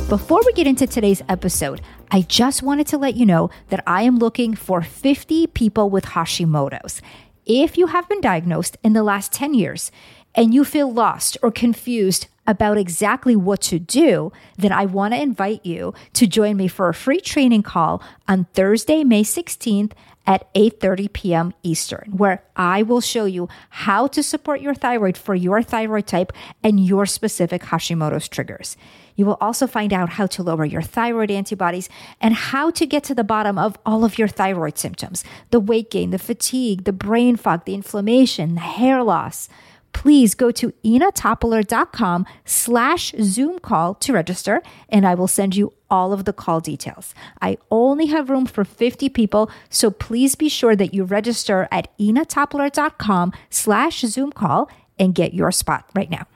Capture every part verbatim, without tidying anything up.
Before we get into today's episode, I just wanted to let you know that I am looking for fifty people with Hashimoto's. If you have been diagnosed in the last ten years and you feel lost or confused about exactly what to do, then I want to invite you to join me for a free training call on Thursday, May sixteenth at eight thirty p.m. Eastern, where I will show you how to support your thyroid for your thyroid type and your specific Hashimoto's triggers. You will also find out how to lower your thyroid antibodies and how to get to the bottom of all of your thyroid symptoms, the weight gain, the fatigue, the brain fog, the inflammation, the hair loss. Please go to inatopoler.com slash Zoom call to register, and I will send you all of the call details. I only have room for fifty people, so please be sure that you register at inatopoler.com slash Zoom call and get your spot right now.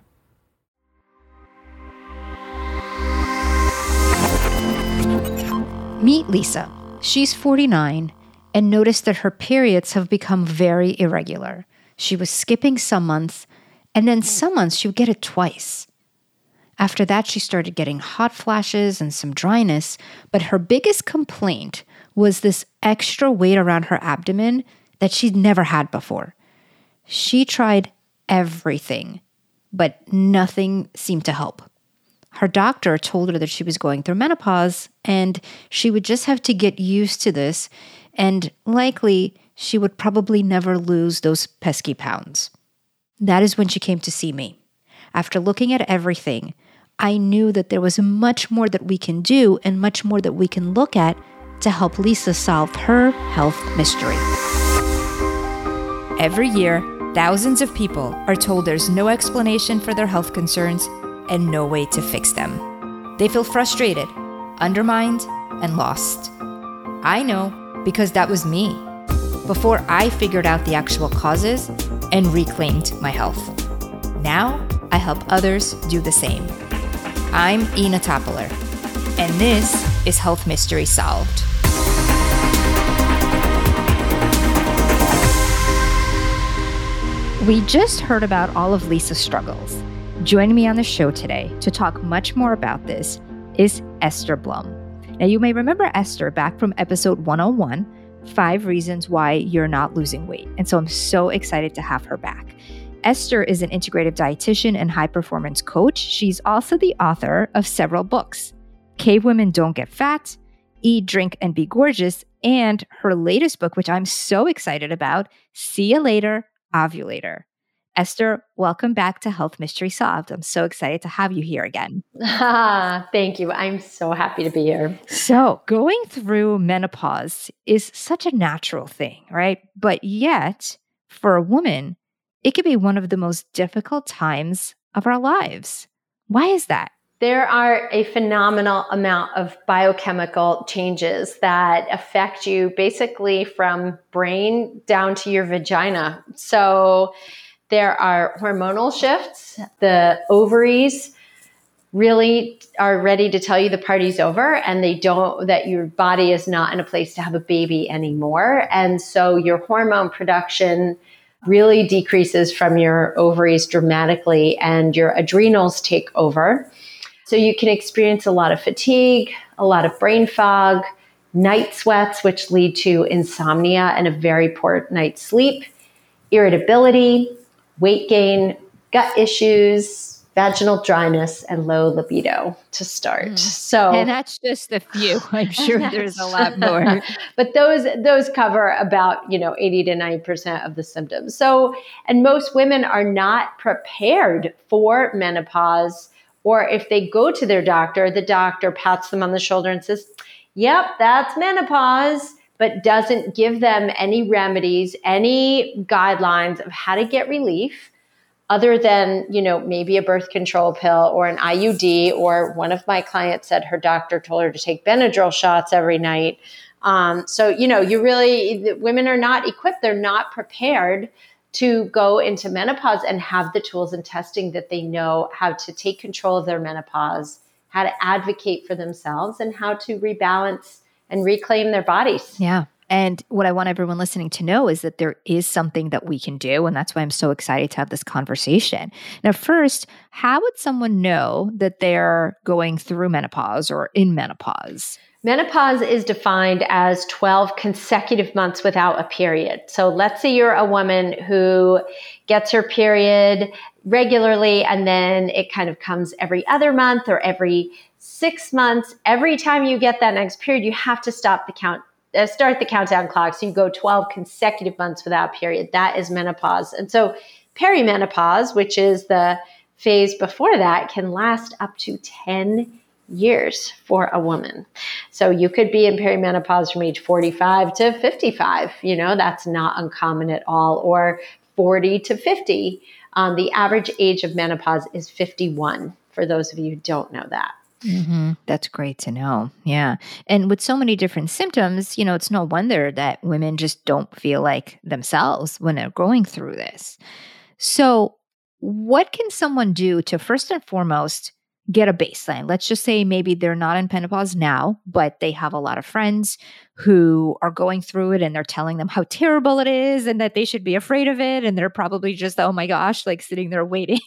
Meet Lisa. She's forty-nine and noticed that her periods have become very irregular. She was skipping some months, and then some months she would get it twice. After that, she started getting hot flashes and some dryness, but her biggest complaint was this extra weight around her abdomen that she'd never had before. She tried everything, but nothing seemed to help. Her doctor told her that she was going through menopause and she would just have to get used to this, and likely she would probably never lose those pesky pounds. That is when she came to see me. After looking at everything, I knew that there was much more that we can do and much more that we can look at to help Lisa solve her health mystery. Every year, thousands of people are told there's no explanation for their health concerns and no way to fix them. They feel frustrated, undermined, and lost. I know because that was me before I figured out the actual causes and reclaimed my health. Now, I help others do the same. I'm Ina Topoler, and this is Health Mystery Solved. We just heard about all of Lisa's struggles. Joining me on the show today to talk much more about this is Esther Blum. Now, you may remember Esther back from episode one oh one, Five Reasons Why You're Not Losing Weight. And so I'm so excited to have her back. Esther is an integrative dietitian and high-performance coach. She's also the author of several books, Cave Women Don't Get Fat, Eat, Drink, and Be Gorgeous, and her latest book, which I'm so excited about, See You Later, Ovulator. Esther, welcome back to Health Mystery Solved. I'm so excited to have you here again. Ah, thank you. I'm so happy to be here. So going through menopause is such a natural thing, right? But yet, for a woman, it can be one of the most difficult times of our lives. Why is that? There are a phenomenal amount of biochemical changes that affect you basically from brain down to your vagina. So there are hormonal shifts. The ovaries really are ready to tell you the party's over and they don't, that your body is not in a place to have a baby anymore. And so your hormone production really decreases from your ovaries dramatically and your adrenals take over. So you can experience a lot of fatigue, a lot of brain fog, night sweats, which lead to insomnia and a very poor night's sleep, irritability, weight gain, gut issues, vaginal dryness, and low libido to start. Mm. So, and that's just a few. I'm sure there's a lot more. But those those cover about, you know, eighty to ninety percent of the symptoms. So, and most women are not prepared for menopause, or if they go to their doctor, the doctor pats them on the shoulder and says, "Yep, that's menopause," but doesn't give them any remedies, any guidelines of how to get relief other than, you know, maybe a birth control pill or an I U D, or one of my clients said her doctor told her to take Benadryl shots every night. Um, so, you know, you really, women are not equipped. They're not prepared to go into menopause and have the tools and testing that they know how to take control of their menopause, how to advocate for themselves, and how to rebalance and reclaim their bodies. Yeah. And what I want everyone listening to know is that there is something that we can do. And that's why I'm so excited to have this conversation. Now, first, how would someone know that they're going through menopause or in menopause? Menopause is defined as twelve consecutive months without a period. So let's say you're a woman who gets her period regularly and then it kind of comes every other month or every six months. Every time you get that next period, you have to stop the count, uh, start the countdown clock. So you go twelve consecutive months without a period. That is menopause. And so perimenopause, which is the phase before that, can last up to ten years for a woman. So you could be in perimenopause from age forty-five to fifty-five. You know, that's not uncommon at all. Or forty to fifty. Um, the average age of menopause is fifty-one, for those of you who don't know that. Mm-hmm. That's great to know. Yeah. And with so many different symptoms, you know, it's no wonder that women just don't feel like themselves when they're going through this. So what can someone do to first and foremost get a baseline? Let's just say maybe they're not in menopause now, but they have a lot of friends who are going through it and they're telling them how terrible it is and that they should be afraid of it. And they're probably just, oh my gosh, like sitting there waiting.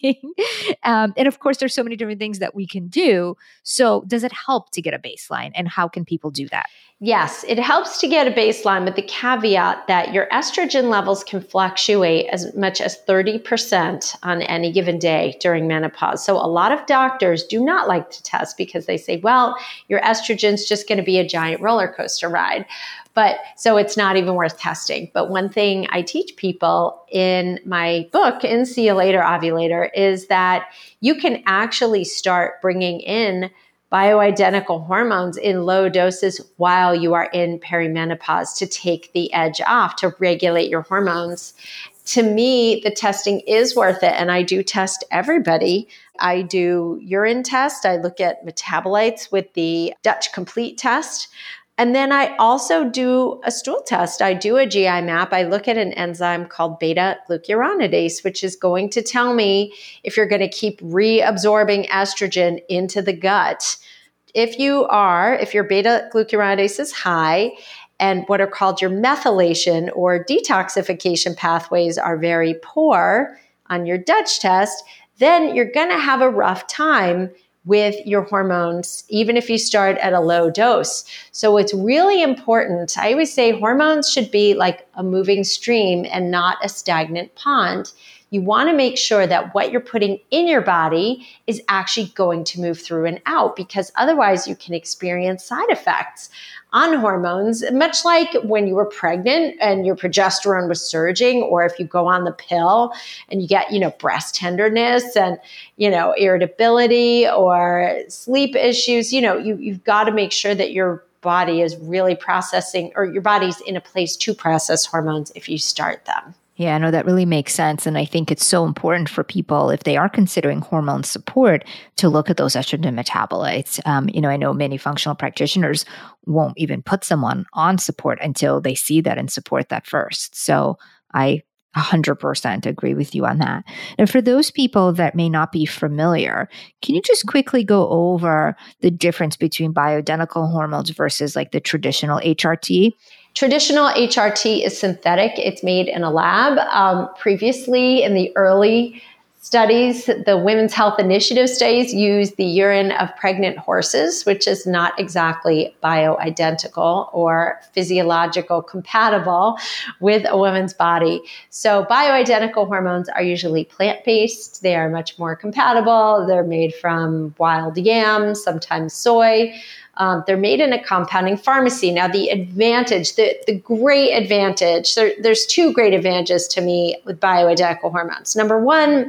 um, and of course, there's so many different things that we can do. So does it help to get a baseline, and how can people do that? Yes, it helps to get a baseline with the caveat that your estrogen levels can fluctuate as much as thirty percent on any given day during menopause. So a lot of doctors do not like to test because they say, well, your estrogen's just going to be a giant roller coaster ride. But so it's not even worth testing. But one thing I teach people in my book, in See You Later Ovulator, is that you can actually start bringing in bioidentical hormones in low doses while you are in perimenopause to take the edge off, to regulate your hormones. To me, the testing is worth it. And I do test everybody. I do urine test. I look at metabolites with the Dutch Complete test. And then I also do a stool test. I do a G I map. I look at an enzyme called beta glucuronidase, which is going to tell me if you're going to keep reabsorbing estrogen into the gut. If you are, if your beta glucuronidase is high and what are called your methylation or detoxification pathways are very poor on your Dutch test, then you're going to have a rough time with your hormones, even if you start at a low dose. So it's really important. I always say hormones should be like a moving stream and not a stagnant pond. You want to make sure that what you're putting in your body is actually going to move through and out, because otherwise you can experience side effects on hormones, much like when you were pregnant and your progesterone was surging, or if you go on the pill and you get, you know, breast tenderness and, you know, irritability or sleep issues. You know, you, you've got to make sure that your body is really processing, or your body's in a place to process hormones if you start them. Yeah, no, that really makes sense. And I think it's so important for people, if they are considering hormone support, to look at those estrogen metabolites. Um, you know, I know many functional practitioners won't even put someone on support until they see that and support that first. So I one hundred percent agree with you on that. And for those people that may not be familiar, can you just quickly go over the difference between bioidentical hormones versus like the traditional H R T? Traditional H R T is synthetic. It's made in a lab. Um, previously, in the early studies, the Women's Health Initiative studies used the urine of pregnant horses, which is not exactly bioidentical or physiological compatible with a woman's body. So bioidentical hormones are usually plant-based. They are much more compatible. They're made from wild yams, sometimes soy. Um, they're made in a compounding pharmacy. Now, the advantage, the, the great advantage, there, there's two great advantages to me with bioidentical hormones. Number one,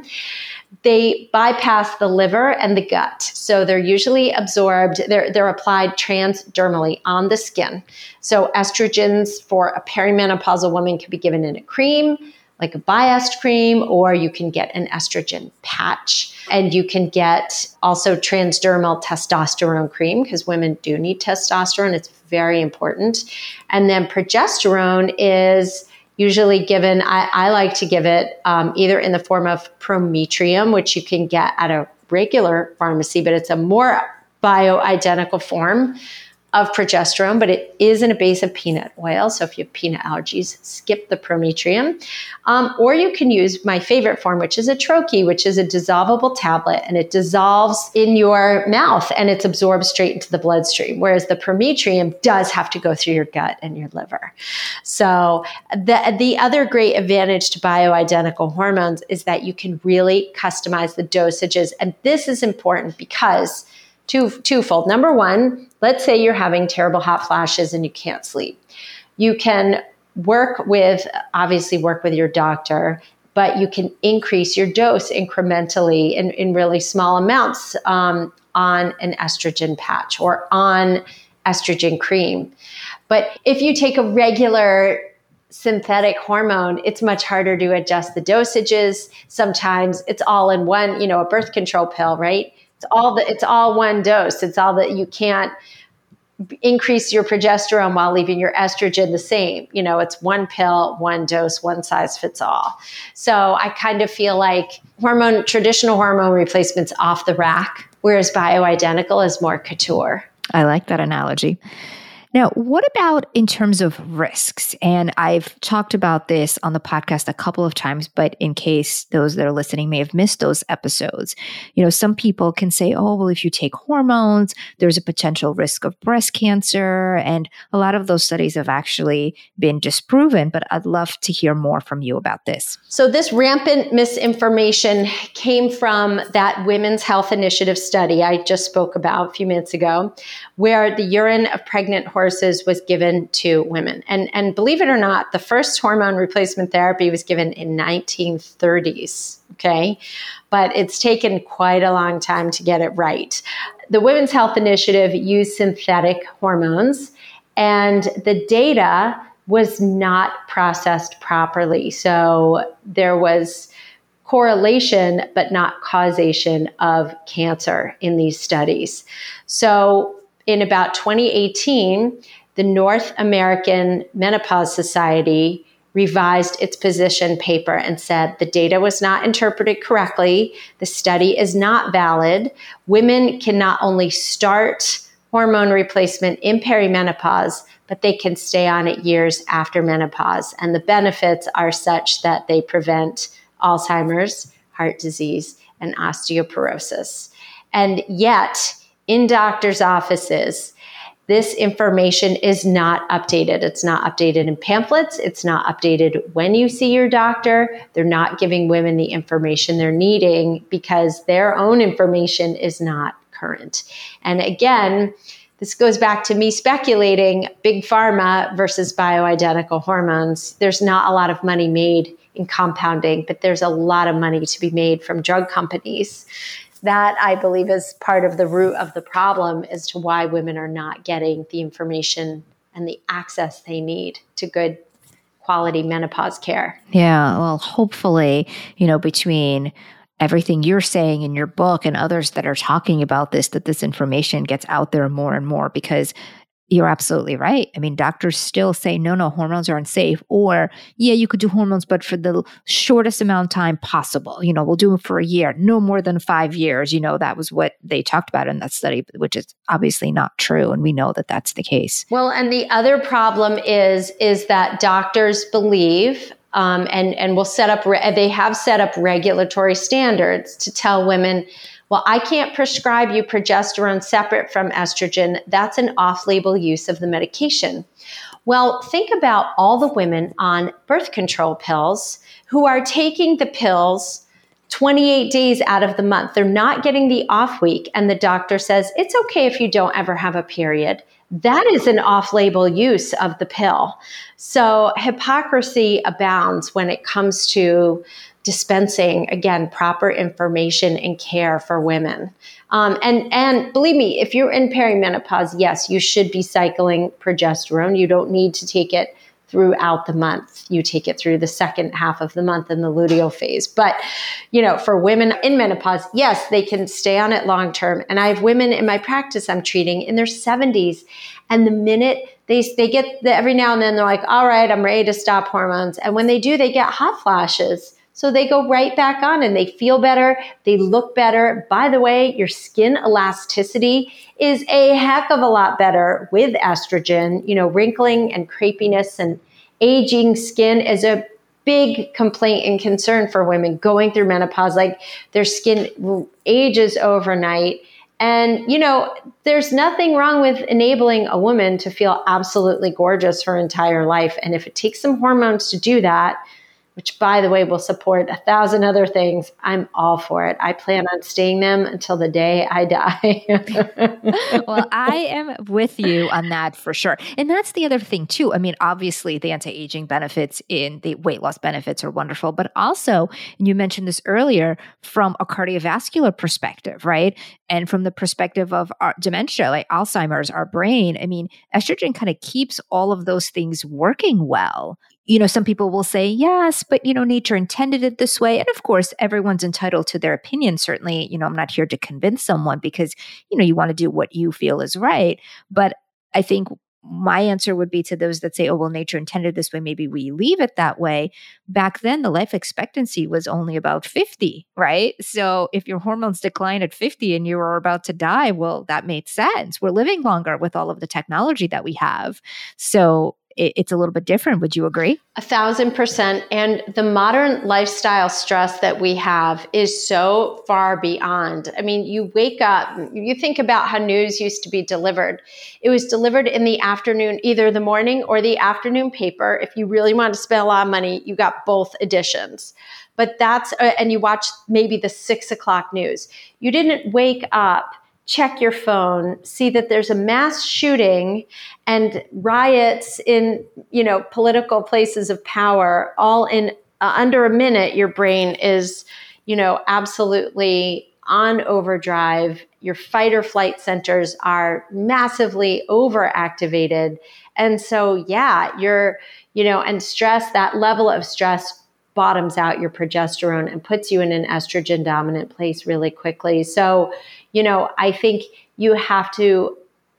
they bypass the liver and the gut. So they're usually absorbed, they're, they're applied transdermally on the skin. So estrogens for a perimenopausal woman can be given in a cream, like a Biest cream, or you can get an estrogen patch. And you can get also transdermal testosterone cream, because women do need testosterone. It's very important. And then progesterone is usually given, I, I like to give it um, either in the form of Prometrium, which you can get at a regular pharmacy, but it's a more bioidentical form of progesterone, but it is in a base of peanut oil. So if you have peanut allergies, skip the Prometrium. Um, or you can use my favorite form, which is a troche, which is a dissolvable tablet, and it dissolves in your mouth and it's absorbed straight into the bloodstream. Whereas the Prometrium does have to go through your gut and your liver. So the, the other great advantage to bioidentical hormones is that you can really customize the dosages. And this is important because Two, twofold. Number one, let's say you're having terrible hot flashes and you can't sleep. You can work with, obviously work with your doctor, but you can increase your dose incrementally in, in really small amounts um, on an estrogen patch or on estrogen cream. But if you take a regular synthetic hormone, it's much harder to adjust the dosages. Sometimes it's all in one, you know, a birth control pill, right? It's all the, it's all one dose. It's all that you can't increase your progesterone while leaving your estrogen the same. You know, it's one pill, one dose, one size fits all. So I kind of feel like hormone, traditional hormone replacement's off the rack, whereas bioidentical is more couture. I like that analogy. Now, what about in terms of risks? And I've talked about this on the podcast a couple of times, but in case those that are listening may have missed those episodes, you know, some people can say, oh, well, if you take hormones, there's a potential risk of breast cancer. And a lot of those studies have actually been disproven, but I'd love to hear more from you about this. So this rampant misinformation came from that Women's Health Initiative study I just spoke about a few minutes ago, where the urine of pregnant horses was given to women. And, and believe it or not, the first hormone replacement therapy was given in nineteen thirties, okay? But it's taken quite a long time to get it right. The Women's Health Initiative used synthetic hormones, and the data was not processed properly. So there was correlation, but not causation of cancer in these studies. So in about twenty eighteen, the North American Menopause Society revised its position paper and said the data was not interpreted correctly. The study is not valid. Women can not only start hormone replacement in perimenopause, but they can stay on it years after menopause. And the benefits are such that they prevent Alzheimer's, heart disease, and osteoporosis. And yet, in doctors' offices, this information is not updated. It's not updated in pamphlets. It's not updated when you see your doctor. They're not giving women the information they're needing because their own information is not current. And again, this goes back to me speculating big pharma versus bioidentical hormones. There's not a lot of money made in compounding, but there's a lot of money to be made from drug companies. That, I believe, is part of the root of the problem as to why women are not getting the information and the access they need to good quality menopause care. Yeah, well, hopefully, you know, between everything you're saying in your book and others that are talking about this, that this information gets out there more and more, because you're absolutely right. I mean, doctors still say, no, no, hormones are unsafe. Or, yeah, you could do hormones, but for the shortest amount of time possible. You know, we'll do it for a year, no more than five years. You know, that was what they talked about in that study, which is obviously not true. And we know that that's the case. Well, and the other problem is, is that doctors believe, um, and, and will set up, re- they have set up regulatory standards to tell women, well, I can't prescribe you progesterone separate from estrogen. That's an off-label use of the medication. Well, think about all the women on birth control pills who are taking the pills twenty-eight days out of the month. They're not getting the off week, and the doctor says, it's okay if you don't ever have a period. That is an off-label use of the pill. So hypocrisy abounds when it comes to dispensing, again, proper information and care for women. Um, and, and believe me, if you're in perimenopause, yes, you should be cycling progesterone. You don't need to take it throughout the month. You take it through the second half of the month in the luteal phase. But, you know, for women in menopause, yes, they can stay on it long term. And I have women in my practice I'm treating in their seventies. And the minute they they get the, every now and then they're like, all right, I'm ready to stop hormones. And when they do, they get hot flashes So they go right back on and they feel better. They look better. By the way, your skin elasticity is a heck of a lot better with estrogen. You know, wrinkling and crepiness and aging skin is a big complaint and concern for women going through menopause. Like their skin ages overnight. And, you know, there's nothing wrong with enabling a woman to feel absolutely gorgeous her entire life. And if it takes some hormones to do that, which, by the way, will support a thousand other things, I'm all for it. I plan on staying them until the day I die. Well, I am with you on that for sure. And that's the other thing too. I mean, obviously the anti-aging benefits in the weight loss benefits are wonderful, but also, and you mentioned this earlier, from a cardiovascular perspective, right? And from the perspective of our dementia, like Alzheimer's, our brain, I mean, estrogen kind of keeps all of those things working well. You know, some people will say, yes, but, you know, nature intended it this way. And of course, everyone's entitled to their opinion. Certainly, you know, I'm not here to convince someone because, you know, you want to do what you feel is right. But I think my answer would be to those that say, oh, well, nature intended this way, maybe we leave it that way. Back then, the life expectancy was only about fifty, right? So if your hormones decline at fifty and you were about to die, well, that made sense. We're living longer with all of the technology that we have. So it's a little bit different. Would you agree? A thousand percent. And the modern lifestyle stress that we have is so far beyond. I mean, you wake up, you think about how news used to be delivered. It was delivered in the afternoon, either the morning or the afternoon paper. If you really wanted to spend a lot of money, you got both editions. But that's, uh, and you watch maybe the six o'clock news. You didn't wake up, check your phone, see that there's a mass shooting and riots in, you know, political places of power, all in uh, under a minute. Your brain is, you know, absolutely on overdrive. Your fight or flight centers are massively overactivated. And so, yeah, you're, you know, and stress, that level of stress bottoms out your progesterone and puts you in an estrogen dominant place really quickly. So, you know, I think you have to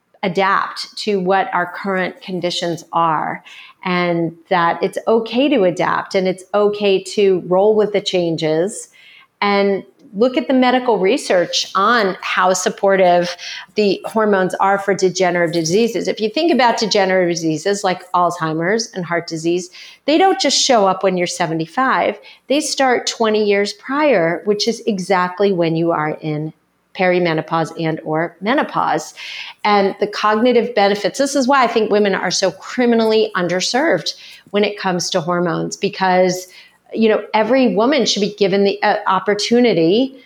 adapt to what our current conditions are, and that it's okay to adapt and it's okay to roll with the changes and look at the medical research on how supportive the hormones are for degenerative diseases. If you think about degenerative diseases like Alzheimer's and heart disease, they don't just show up when you're seventy-five. They start twenty years prior, which is exactly when you are in perimenopause and or menopause. And the cognitive benefits, this is why I think women are so criminally underserved when it comes to hormones, because, you know, every woman should be given the uh, opportunity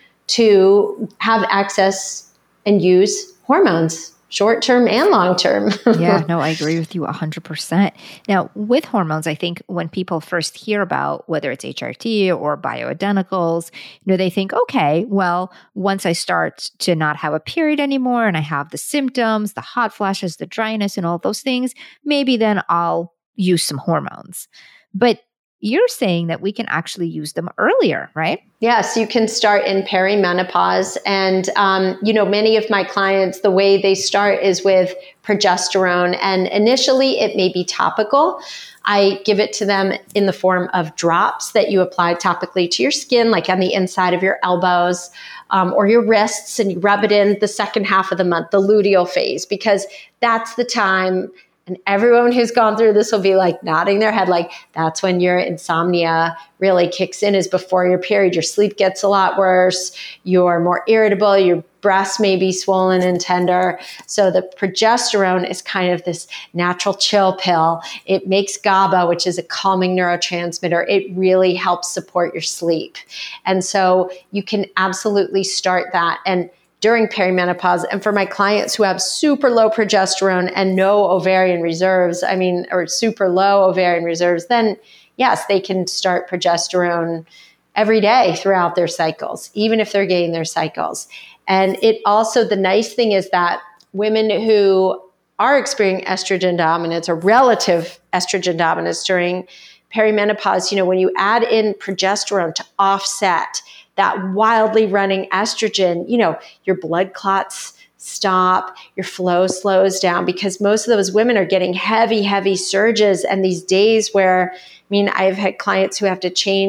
to have access and use hormones, short-term and long-term. Yeah, no, I agree with you one hundred percent. Now, with hormones, I think when people first hear about whether it's H R T or bioidenticals, you know, they think, okay, well, once I start to not have a period anymore and I have the symptoms, the hot flashes, the dryness and all those things, maybe then I'll use some hormones. But you're saying that we can actually use them earlier, right? Yes, you can start in perimenopause. And, um, you know, many of my clients, the way they start is with progesterone. And initially it may be topical. I give it to them in the form of drops that you apply topically to your skin, like on the inside of your elbows um, or your wrists, and you rub it in the second half of the month, the luteal phase, because that's the time. And everyone who's gone through this will be like nodding their head, like that's when your insomnia really kicks in, is before your period. Your sleep gets a lot worse. You're more irritable. Your breasts may be swollen and tender. So the progesterone is kind of this natural chill pill. It makes GABA, which is a calming neurotransmitter. It really helps support your sleep. And so you can absolutely start that. And during perimenopause, and for my clients who have super low progesterone and no ovarian reserves, I mean, or super low ovarian reserves, then yes, they can start progesterone every day throughout their cycles, even if they're getting their cycles. And it also, the nice thing is that women who are experiencing estrogen dominance or relative estrogen dominance during perimenopause, you know, when you add in progesterone to offset that wildly running estrogen, you know, your blood clots stop, your flow slows down, because most of those women are getting heavy, heavy surges. And these days where, I mean, I've had clients who have to change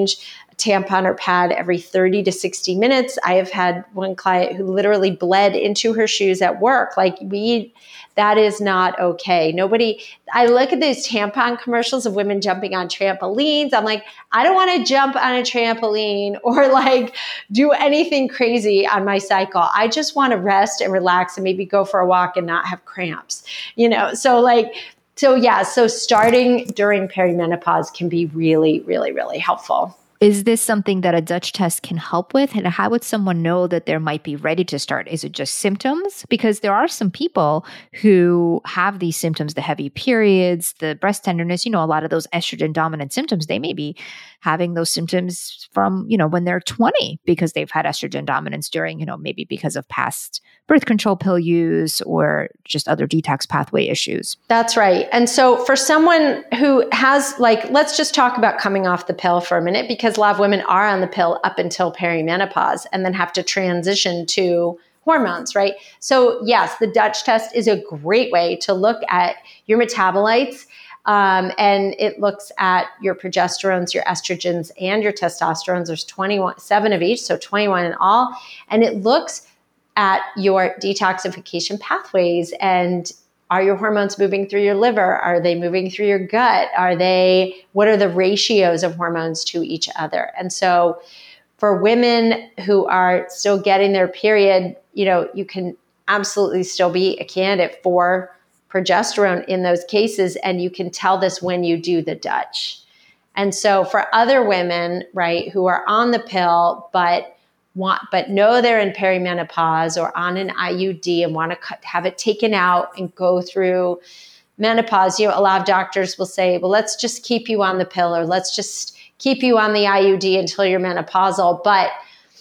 tampon or pad every thirty to sixty minutes. I have had one client who literally bled into her shoes at work. Like we, that is not okay. Nobody, I look at these tampon commercials of women jumping on trampolines. I'm like, I don't want to jump on a trampoline or like do anything crazy on my cycle. I just want to rest and relax and maybe go for a walk and not have cramps, you know? So like, so yeah, so starting during perimenopause can be really, really, really helpful. Is this something that a Dutch test can help with? And how would someone know that they might be ready to start? Is it just symptoms? Because there are some people who have these symptoms, the heavy periods, the breast tenderness, you know, a lot of those estrogen dominant symptoms, they may be having those symptoms from, you know, when they're twenty because they've had estrogen dominance during, you know, maybe because of past birth control pill use or just other detox pathway issues. That's right. And so for someone who has like, let's just talk about coming off the pill for a minute, because a lot of women are on the pill up until perimenopause and then have to transition to hormones, right? So yes, the Dutch test is a great way to look at your metabolites. Um, and it looks at your progesterones, your estrogens, and your testosterones. There's twenty-one, seven of each, so twenty-one in all. And it looks at your detoxification pathways and are your hormones moving through your liver? Are they moving through your gut? Are they, what are the ratios of hormones to each other? And so for women who are still getting their period, you know, you can absolutely still be a candidate for progesterone in those cases. And you can tell this when you do the Dutch. And so for other women, right, who are on the pill, but want, but know they're in perimenopause or on an I U D and want to cut, have it taken out and go through menopause, you know, a lot of doctors will say, well, let's just keep you on the pill or let's just keep you on the I U D until you're menopausal. But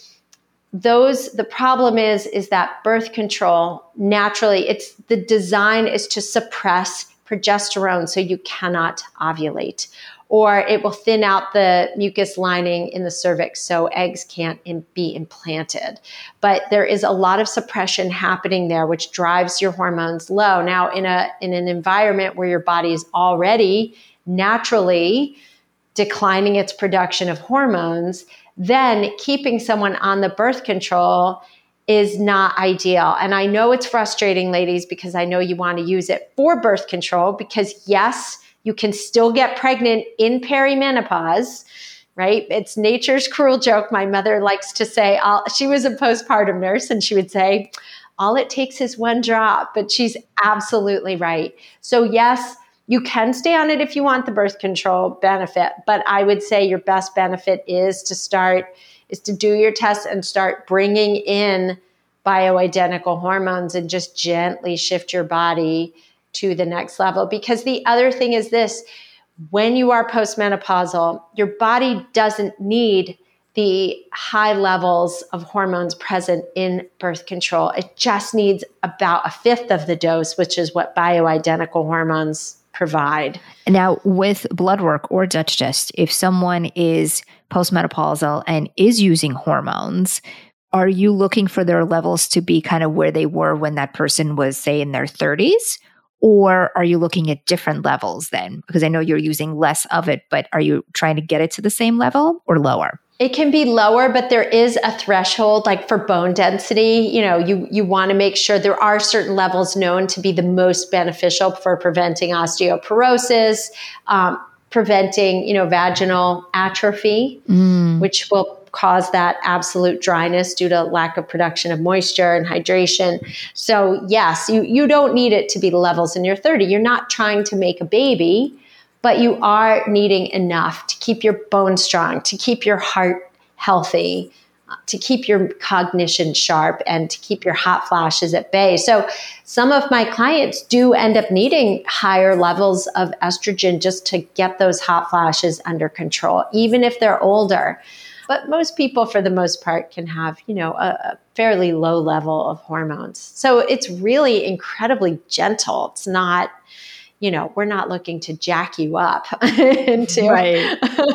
those, the problem is, is that birth control naturally, it's the design is to suppress progesterone so you cannot ovulate, or it will thin out the mucus lining in the cervix so eggs can't in, be implanted. But there is a lot of suppression happening there, which drives your hormones low. Now, in a in an environment where your body is already naturally declining its production of hormones, then keeping someone on the birth control is not ideal. And I know it's frustrating, ladies, because I know you want to use it for birth control because yes, you can still get pregnant in perimenopause, right? It's nature's cruel joke. My mother likes to say, I'll, she was a postpartum nurse and she would say, all it takes is one drop, but she's absolutely right. So yes, you can stay on it if you want the birth control benefit, but I would say your best benefit is to start, is to do your tests and start bringing in bioidentical hormones and just gently shift your body to the next level. Because the other thing is this, when you are postmenopausal, your body doesn't need the high levels of hormones present in birth control. It just needs about a fifth of the dose, which is what bioidentical hormones provide. Now, with blood work or Dutch test, if someone is postmenopausal and is using hormones, are you looking for their levels to be kind of where they were when that person was, say, in their thirties? Or are you looking at different levels then? Because I know you're using less of it, but are you trying to get it to the same level or lower? It can be lower, but there is a threshold, like for bone density, you know, you, you want to make sure there are certain levels known to be the most beneficial for preventing osteoporosis, um, preventing, you know, vaginal atrophy, mm. which will cause that absolute dryness due to lack of production of moisture and hydration. So yes, you, you don't need it to be the levels in your thirty. You're not trying to make a baby, but you are needing enough to keep your bones strong, to keep your heart healthy, to keep your cognition sharp, and to keep your hot flashes at bay. So some of my clients do end up needing higher levels of estrogen just to get those hot flashes under control, even if they're older. But most people, for the most part, can have, you know, a, a fairly low level of hormones. So it's really incredibly gentle. It's not, you know, we're not looking to jack you up into. Right.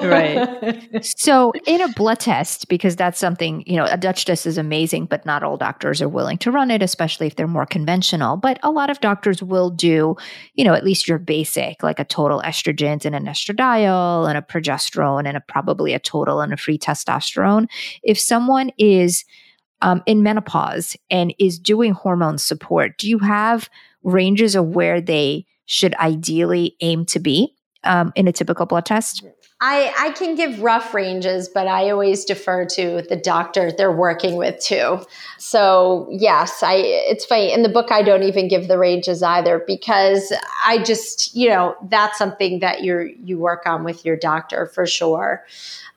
Right. So in a blood test, because that's something, you know, a Dutch test is amazing, but not all doctors are willing to run it, especially if they're more conventional. But a lot of doctors will do, you know, at least your basic, like a total estrogen and an estradiol and a progesterone and a, probably a total and a free testosterone. If someone is um, in menopause and is doing hormone support, do you have ranges of where they should ideally aim to be um, in a typical blood test? I, I can give rough ranges, but I always defer to the doctor they're working with too. So yes, I it's funny. In the book, I don't even give the ranges either because I just, you know, that's something that you you work on with your doctor for sure.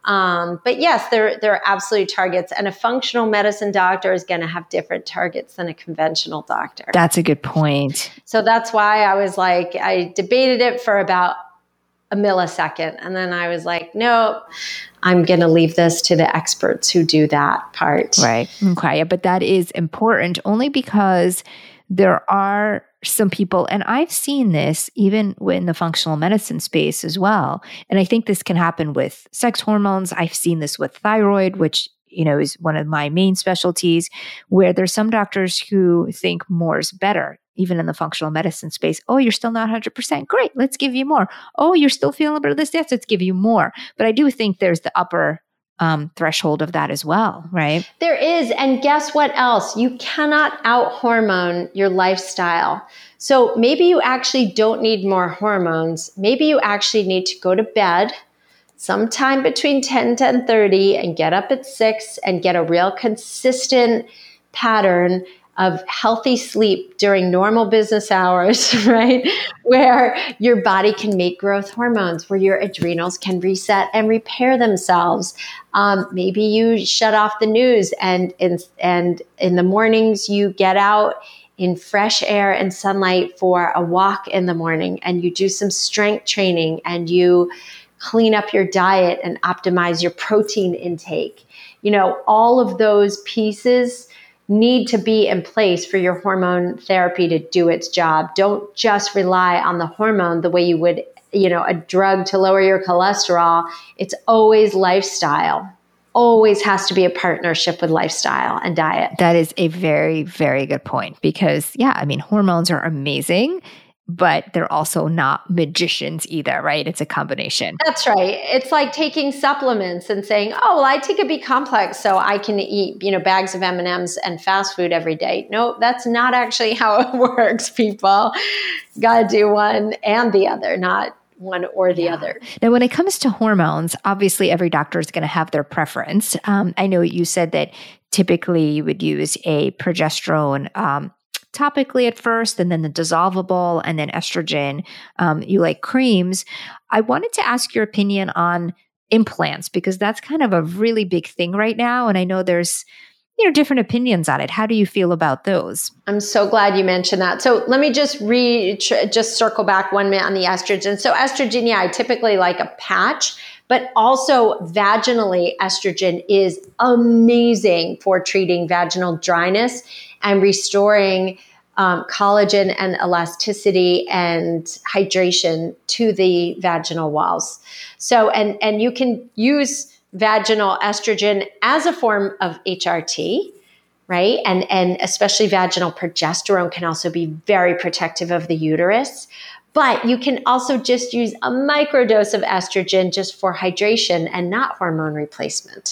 Um, but yes, there, there are absolute targets, and a functional medicine doctor is going to have different targets than a conventional doctor. That's a good point. So that's why I was like, I debated it for about a millisecond. And then I was like, no, I'm going to leave this to the experts who do that part. Right. Okay. But that is important only because there are some people, and I've seen this even in the functional medicine space as well. And I think this can happen with sex hormones. I've seen this with thyroid, which, you know, is one of my main specialties, where there's some doctors who think more is better, even in the functional medicine space. Oh, you're still not one hundred percent. Great. Let's give you more. Oh, you're still feeling about this. Yes, let's give you more. But I do think there's the upper Um, threshold of that as well, right? There is. And guess what else? You cannot out hormone your lifestyle. So maybe you actually don't need more hormones. Maybe you actually need to go to bed sometime between ten, ten thirty and get up at six and get a real consistent pattern of healthy sleep during normal business hours, right? Where your body can make growth hormones, where your adrenals can reset and repair themselves. Um, maybe you shut off the news and, and, and in the mornings you get out in fresh air and sunlight for a walk in the morning, and you do some strength training, and you clean up your diet and optimize your protein intake. You know, all of those pieces need to be in place for your hormone therapy to do its job. Don't just rely on the hormone the way you would, you know, a drug to lower your cholesterol. It's always lifestyle. Always has to be a partnership with lifestyle and diet. That is a very, very good point because, yeah, I mean, hormones are amazing, but they're also not magicians either, right? It's a combination. That's right. It's like taking supplements and saying, oh, well, I take a B complex so I can eat, you know, bags of M and M's and fast food every day. No, that's not actually how it works, people. Got to do one and the other, not one or the yeah. other. Now, when it comes to hormones, obviously every doctor is going to have their preference. Um, I know you said that typically you would use a progesterone um topically at first, and then the dissolvable, and then estrogen. Um, you like creams. I wanted to ask your opinion on implants because that's kind of a really big thing right now. And I know there's, you know, different opinions on it. How do you feel about those? I'm so glad you mentioned that. So let me just re tr- just circle back one minute on the estrogen. So estrogen, yeah, I typically like a patch, but also vaginally, estrogen is amazing for treating vaginal dryness and restoring um, collagen and elasticity and hydration to the vaginal walls. So, and, and you can use vaginal estrogen as a form of H R T, right? And, and especially vaginal progesterone can also be very protective of the uterus. But you can also just use a microdose of estrogen just for hydration and not hormone replacement.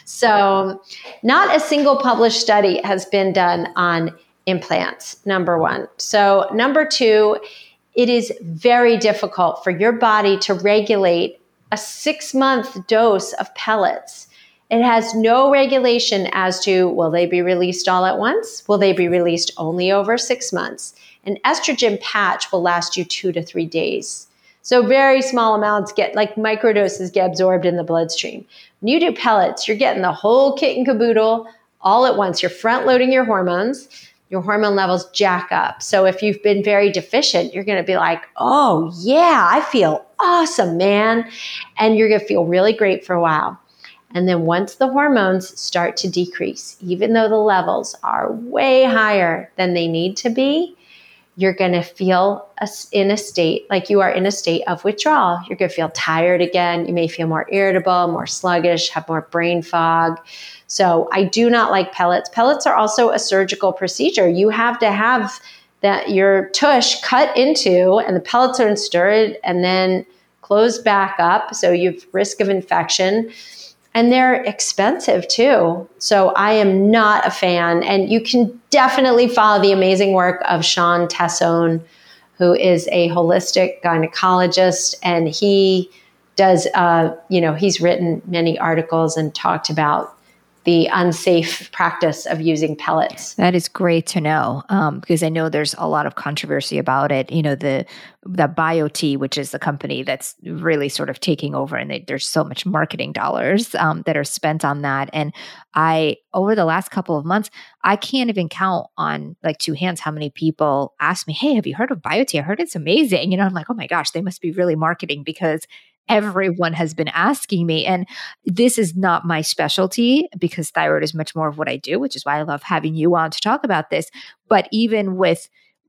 So not a single published study has been done on implants, number one. So number two, it is very difficult for your body to regulate a six-month dose of pellets. It has no regulation as to, will they be released all at once? Will they be released only over six months? An estrogen patch will last you two to three days. So very small amounts get, like microdoses get absorbed in the bloodstream. When you do pellets, you're getting the whole kit and caboodle all at once. You're front loading your hormones. Your hormone levels jack up. So if you've been very deficient, you're going to be like, oh yeah, I feel awesome, man. And you're going to feel really great for a while. And then once the hormones start to decrease, even though the levels are way higher than they need to be, you're going to feel a, in a state, like you are in a state of withdrawal. You're going to feel tired again. You may feel more irritable, more sluggish, have more brain fog. So I do not like pellets. Pellets are also a surgical procedure. You have to have that your tush cut into, and the pellets are inserted and then closed back up. So you have risk of infection. And they're expensive too. So I am not a fan. And you can definitely follow the amazing work of Sean Tassone, who is a holistic gynecologist. And he does, uh, you know, he's written many articles and talked about the unsafe practice of using pellets. That is great to know, um, because I know there's a lot of controversy about it. You know, the the BioTE, which is the company that's really sort of taking over, and they, there's so much marketing dollars um, that are spent on that. And I, over the last couple of months, I can't even count on like two hands how many people ask me, "Hey, have you heard of BioTE? I heard it's amazing." You know, I'm like, "Oh my gosh, they must be really marketing," because everyone has been asking me. And this is not my specialty because thyroid is much more of what I do, which is why I love having you on to talk about this. But even with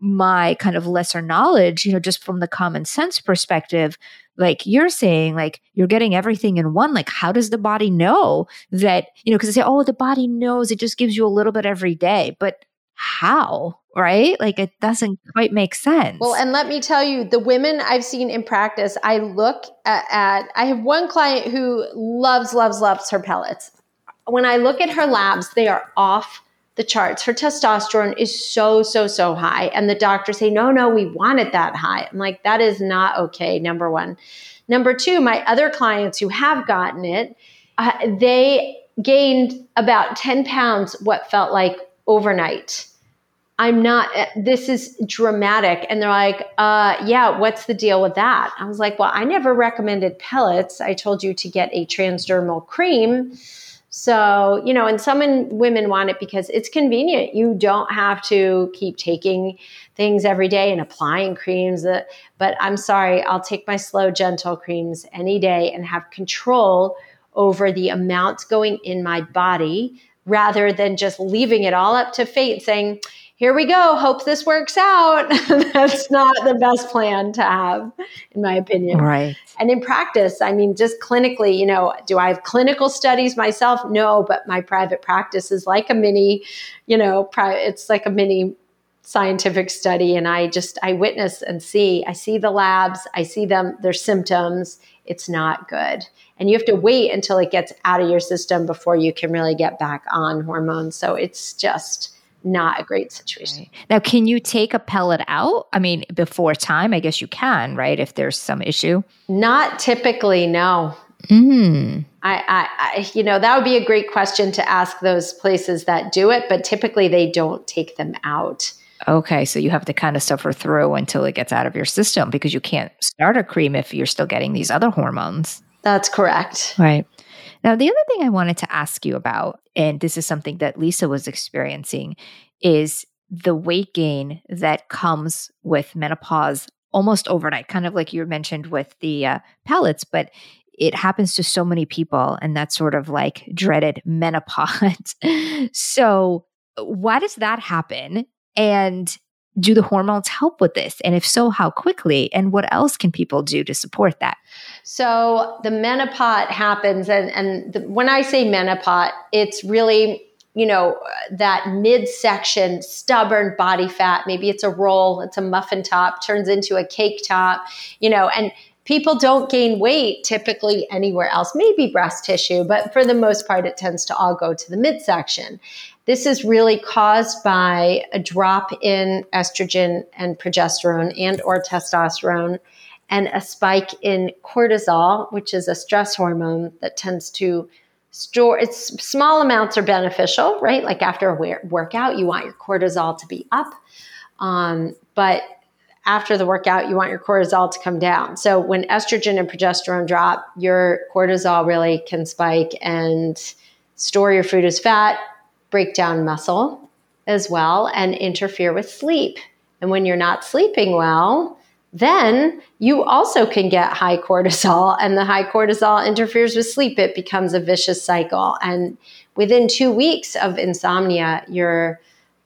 my kind of lesser knowledge, you know, just from the common sense perspective, like you're saying, like you're getting everything in one, like how does the body know that, you know, because they say, oh, the body knows, it just gives you a little bit every day. But how? Right? Like it doesn't quite make sense. Well, and let me tell you, the women I've seen in practice, I look at, at, I have one client who loves, loves, loves her pellets. When I look at her labs, they are off the charts. Her testosterone is so, so, so high. And the doctors say, no, no, we want it that high. I'm like, that is not okay, number one. Number two, my other clients who have gotten it, uh, they gained about ten pounds, what felt like overnight. I'm not, this is dramatic. And they're like, uh, yeah, what's the deal with that? I was like, well, I never recommended pellets. I told you to get a transdermal cream. So, you know, and some women want it because it's convenient. You don't have to keep taking things every day and applying creams. That, but I'm sorry, I'll take my slow, gentle creams any day and have control over the amounts going in my body rather than just leaving it all up to fate saying, here we go, hope this works out. That's not the best plan to have, in my opinion. Right. And in practice, I mean, just clinically, you know, do I have clinical studies myself? No, but my private practice is like a mini, you know, pri- it's like a mini scientific study. And I just, I witness and see, I see the labs, I see them, their symptoms. It's not good. And you have to wait until it gets out of your system before you can really get back on hormones. So it's just not a great situation. Right. Now, can you take a pellet out? I mean, before time, I guess you can, right? If there's some issue. Not typically, no. Mm. I, I, I, you know, that would be a great question to ask those places that do it, but typically they don't take them out. Okay, so you have to kind of suffer through until it gets out of your system because you can't start a cream if you're still getting these other hormones. That's correct. Right. Now, the other thing I wanted to ask you about, and this is something that Lisa was experiencing, is the weight gain that comes with menopause almost overnight, kind of like you mentioned with the uh, pellets, but it happens to so many people, and that's sort of like dreaded menopause. So why does that happen? And do the hormones help with this? And if so, how quickly? And what else can people do to support that? So the menopause happens, and, and the, when I say menopause, it's really, you know, that midsection, stubborn body fat. Maybe it's a roll, it's a muffin top, turns into a cake top, you know, and people don't gain weight typically anywhere else, maybe breast tissue, but for the most part, it tends to all go to the midsection. This is really caused by a drop in estrogen and progesterone and or testosterone, and a spike in cortisol, which is a stress hormone that tends to store, it's small amounts are beneficial, right? Like after a workout, you want your cortisol to be up. Um, but after the workout, you want your cortisol to come down. So when estrogen and progesterone drop, your cortisol really can spike and store your food as fat, break down muscle as well, and interfere with sleep. And when you're not sleeping well, then you also can get high cortisol, and the high cortisol interferes with sleep. It becomes a vicious cycle. And within two weeks of insomnia, your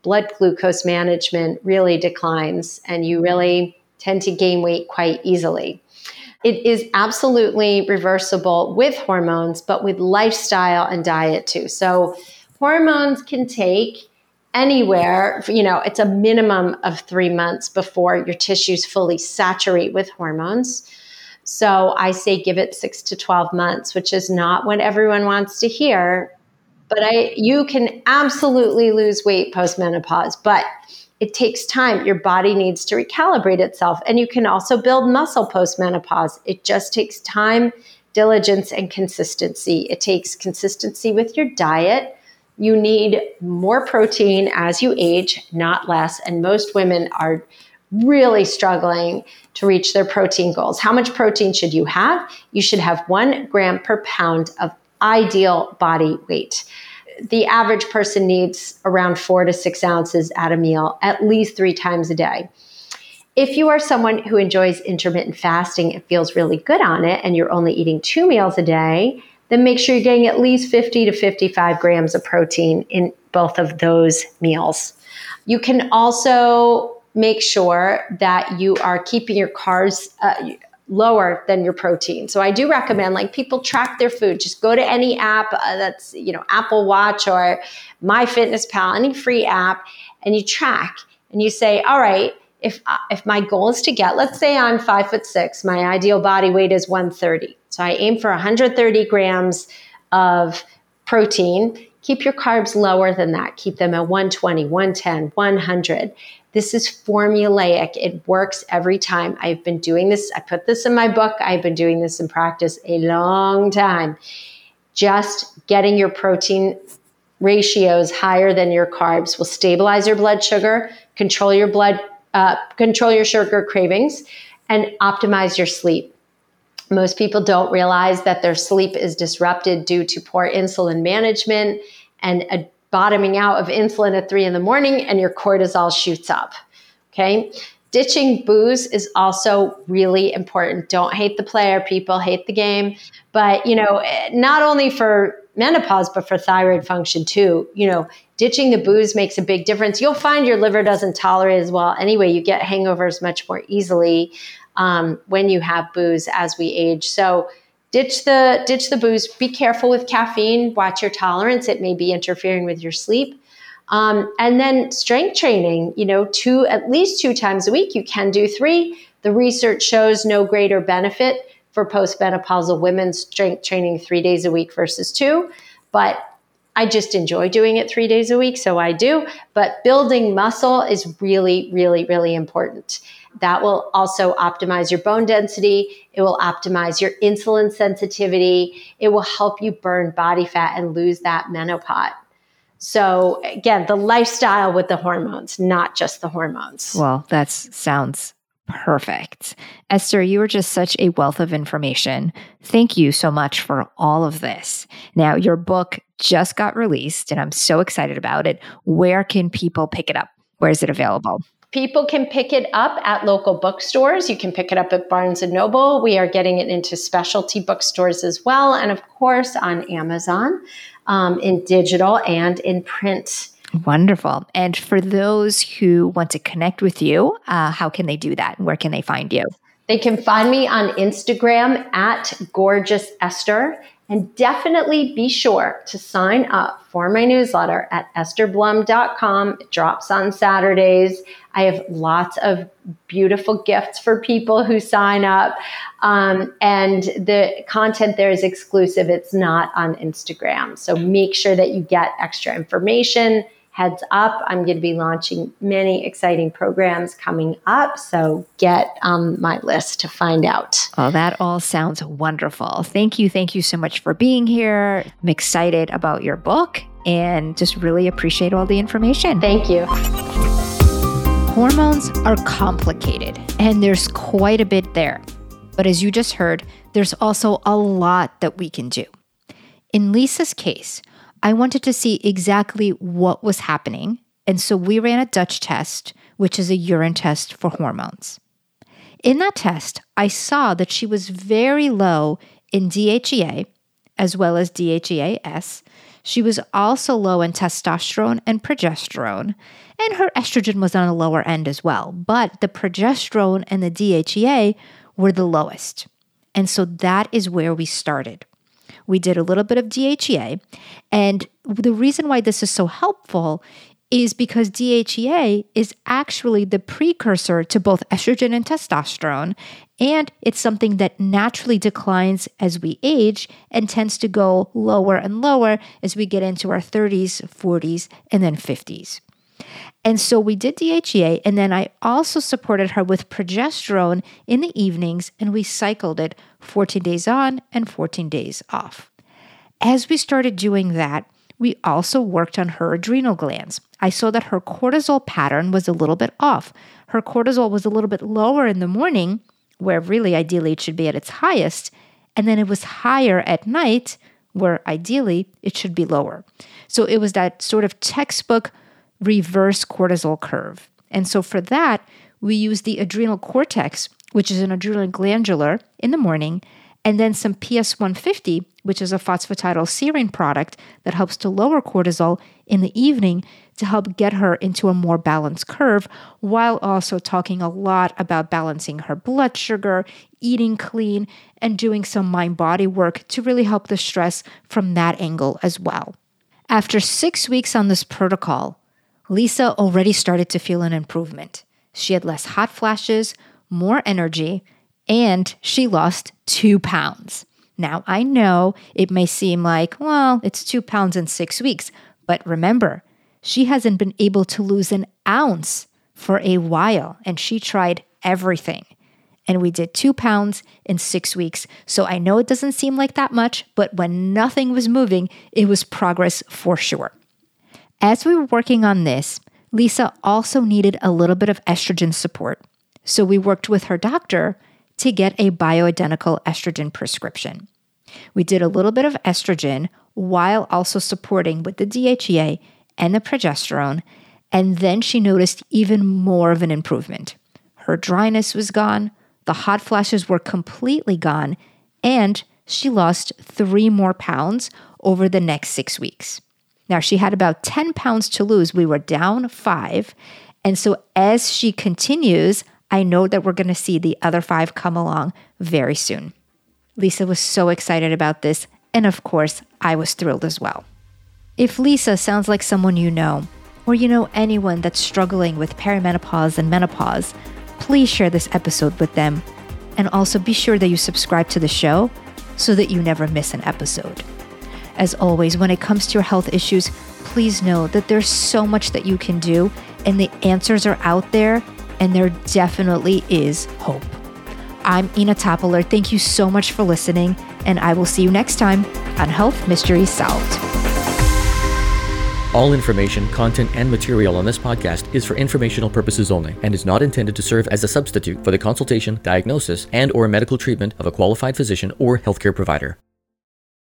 blood glucose management really declines, and you really tend to gain weight quite easily. It is absolutely reversible with hormones, but with lifestyle and diet too. So hormones can take anywhere, you know, it's a minimum of three months before your tissues fully saturate with hormones. So I say give it six to twelve months, which is not what everyone wants to hear. But I, you can absolutely lose weight post-menopause, but it takes time. Your body needs to recalibrate itself. And you can also build muscle post-menopause. It just takes time, diligence, and consistency. It takes consistency with your diet. You need more protein as you age, not less. And most women are really struggling to reach their protein goals. How much protein should you have? You should have one gram per pound of ideal body weight. The average person needs around four to six ounces at a meal, at least three times a day. If you are someone who enjoys intermittent fasting and feels really good on it, and you're only eating two meals a day, then make sure you're getting at least fifty to fifty-five grams of protein in both of those meals. You can also make sure that you are keeping your carbs uh, lower than your protein. So I do recommend, like, people track their food. Just go to any app uh, that's, you know, Apple Watch or MyFitnessPal, any free app, and you track and you say, all right, if uh, if my goal is to get, let's say I'm five foot six, my ideal body weight is one thirty. So I aim for one hundred thirty grams of protein. Keep your carbs lower than that. Keep them at one twenty, one ten, one hundred. This is formulaic. It works every time. I've been doing this. I put this in my book. I've been doing this in practice a long time. Just getting your protein ratios higher than your carbs will stabilize your blood sugar, control your blood, uh, control your sugar cravings, and optimize your sleep. Most people don't realize that their sleep is disrupted due to poor insulin management and a bottoming out of insulin at three in the morning, and your cortisol shoots up. Okay. Ditching booze is also really important. Don't hate the player, people, hate the game. But, you know, not only for menopause, but for thyroid function too. You know, ditching the booze makes a big difference. You'll find your liver doesn't tolerate as well. Anyway, you get hangovers much more easily um, when you have booze as we age. So Ditch the ditch the booze. Be careful with caffeine. Watch your tolerance. It may be interfering with your sleep. Um, and then strength training, you know, two at least two times a week. You can do three. The research shows no greater benefit for postmenopausal women strength training three days a week versus two. But I just enjoy doing it three days a week, so I do. But building muscle is really, really, really important. That will also optimize your bone density. It will optimize your insulin sensitivity. It will help you burn body fat and lose that menopause. So again, the lifestyle with the hormones, not just the hormones. Well, that sounds perfect. Esther, you are just such a wealth of information. Thank you so much for all of this. Now, your book just got released, and I'm so excited about it. Where can people pick it up? Where is it available? People can pick it up at local bookstores. You can pick it up at Barnes and Noble. We are getting it into specialty bookstores as well. And of course, on Amazon, um, in digital and in print. Wonderful. And for those who want to connect with you, uh, how can they do that? Where can they find you? They can find me on Instagram at Gorgeous Esther. And definitely be sure to sign up for my newsletter at esther blum dot com. It drops on Saturdays. I have lots of beautiful gifts for people who sign up. Um, and the content there is exclusive. It's not on Instagram. So make sure that you get extra information. Heads up, I'm going to be launching many exciting programs coming up. So get on my list to find out. Oh, that all sounds wonderful. Thank you. Thank you so much for being here. I'm excited about your book and just really appreciate all the information. Thank you. Hormones are complicated and there's quite a bit there. But as you just heard, there's also a lot that we can do. In Lisa's case, I wanted to see exactly what was happening, and so we ran a Dutch test, which is a urine test for hormones. In that test, I saw that she was very low in D H E A, as well as D H E A S, She was also low in testosterone and progesterone, and her estrogen was on the lower end as well. But the progesterone and the D H E A were the lowest. And so that is where we started. We did a little bit of D H E A. And the reason why this is so helpful is because D H E A is actually the precursor to both estrogen and testosterone. And it's something that naturally declines as we age and tends to go lower and lower as we get into our thirties, forties, and then fifties. And so we did D H E A, and then I also supported her with progesterone in the evenings, and we cycled it fourteen days on and fourteen days off. As we started doing that, we also worked on her adrenal glands. I saw that her cortisol pattern was a little bit off. Her cortisol was a little bit lower in the morning, where really ideally it should be at its highest, and then it was higher at night, where ideally it should be lower. So it was that sort of textbook reverse cortisol curve. And so for that, we use the adrenal cortex, which is an adrenal glandular, in the morning, and then some P S one fifty, which is a phosphatidylserine product that helps to lower cortisol in the evening to help get her into a more balanced curve, while also talking a lot about balancing her blood sugar, eating clean, and doing some mind-body work to really help the stress from that angle as well. After six weeks on this protocol, Lisa already started to feel an improvement. She had less hot flashes, more energy, and she lost two pounds. Now, I know it may seem like, well, it's two pounds in six weeks, but remember, she hasn't been able to lose an ounce for a while, and she tried everything. And we did two pounds in six weeks. So I know it doesn't seem like that much, but when nothing was moving, it was progress for sure. As we were working on this, Lisa also needed a little bit of estrogen support. So we worked with her doctor to get a bioidentical estrogen prescription. We did a little bit of estrogen while also supporting with the D H E A and the progesterone, and then she noticed even more of an improvement. Her dryness was gone, the hot flashes were completely gone, and she lost three more pounds over the next six weeks. Now, she had about ten pounds to lose. We were down five. And so as she continues, I know that we're going to see the other five come along very soon. Lisa was so excited about this. And of course, I was thrilled as well. If Lisa sounds like someone you know, or you know anyone that's struggling with perimenopause and menopause, please share this episode with them. And also be sure that you subscribe to the show so that you never miss an episode. As always, when it comes to your health issues, please know that there's so much that you can do, and the answers are out there, and there definitely is hope. I'm Ina Toppler. Thank you so much for listening, and I will see you next time on Health Mysteries Solved. All information, content, and material on this podcast is for informational purposes only and is not intended to serve as a substitute for the consultation, diagnosis, and/or medical treatment of a qualified physician or healthcare provider.